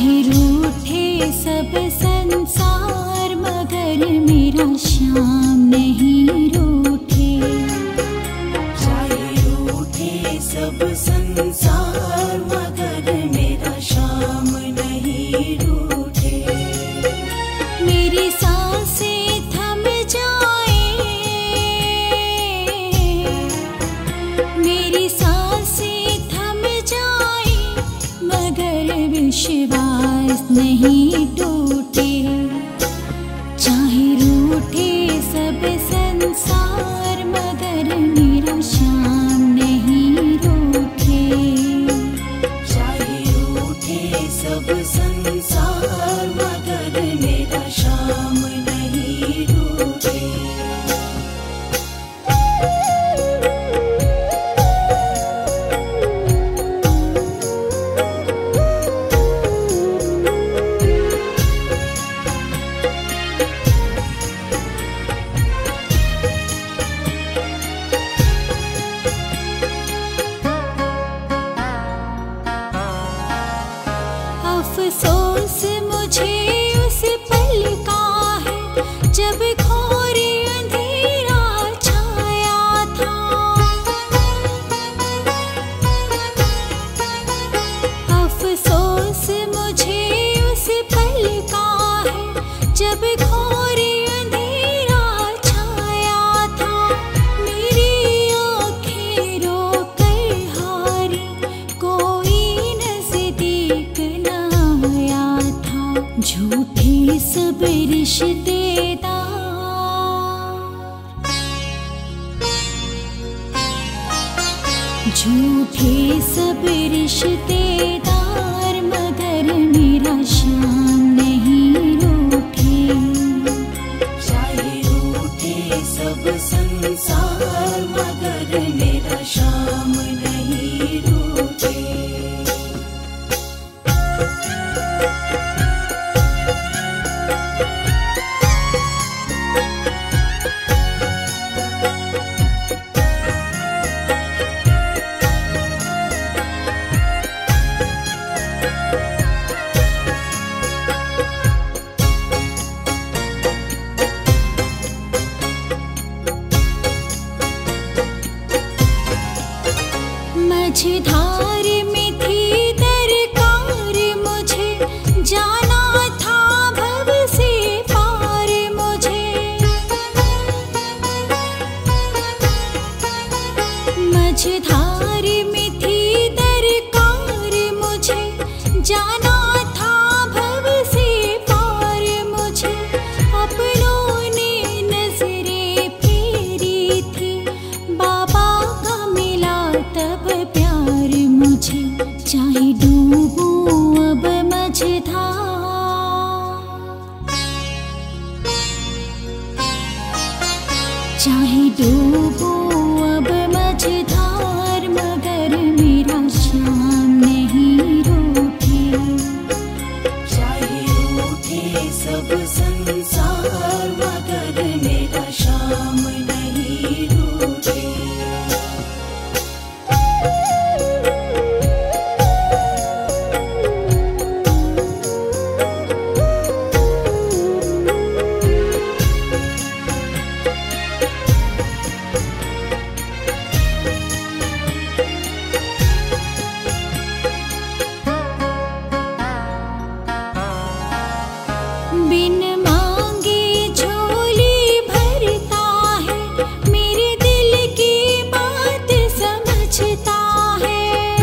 चाहे रूठे सब संसार मगर मेरा श्याम नहीं रूठे। चाहे रूठे सब संसार मगर मेरा श्याम नहीं रूठे। मेरी सांसें थम जाए, मेरी सांसें थम जाए मगर विश्वास नहीं टूटे। चाहे रूठे सब संसार मगर मेरा श्याम नहीं रूठे। चाहे रूठे सब संसार मगर मेरा श्याम नहीं रूठे। अफसोस मुझे उस पल का है जब घोर अंधेरा छाया था। अफसोस मुझे उस पल का है जब घोर अंधेरा छाया था। मेरी आँखें रोकर हारी, कोई नज़दीक न आया था। झूठे सब रिश्तेदार, झूठे सब रिश्तेदार मगर मेरा श्याम नहीं रूठे। चाहे रूठे सब संसार मगर मेरा श्याम नहीं रूठे। मझधार में थी दरकार मुझे, जाना था भव से पार मुझे। मझधार में थी दरकार मुझे, जाना था भव से पार मुझे। अपनों ने नजरें फेरी थी, बाबा का मिला तब प्यार मुझे। चाहे डूबूं अब मझधार, चाहे डूबूं अब मझधार मगर मेरा श्याम नहीं रूठे। चाहे रूठे सब संसार मगर मेरा श्याम नहीं रूठे। बिन मांगे झोली भरता है, मेरे दिल की बात समझता है।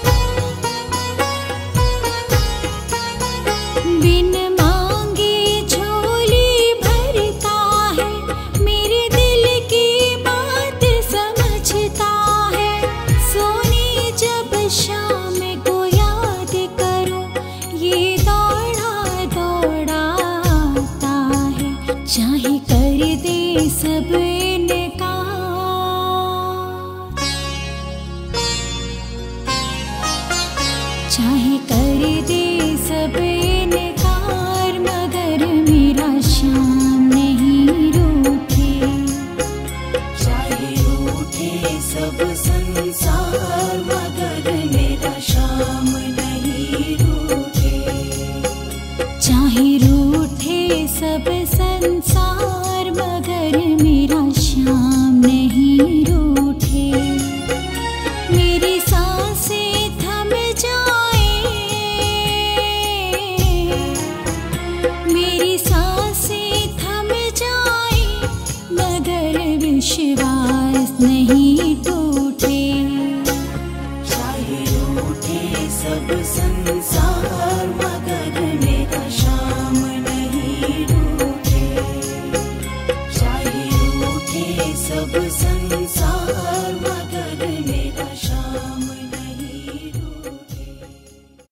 बिन मांगे झोली भरता है, मेरे दिल की बात समझता है। सोनी जब शाम को याद करूं, ये दौड़ा दौड़ा आता है। चाहे कर दे सब इनकार, चाहे कर दे सब इनकार मगर मेरा श्याम नहीं रूठे। चाहे रूठे सब संसार मगर मेरा श्याम नहीं रूठे। विश्वास नहीं टूटे। चाहे रूठे सब संसार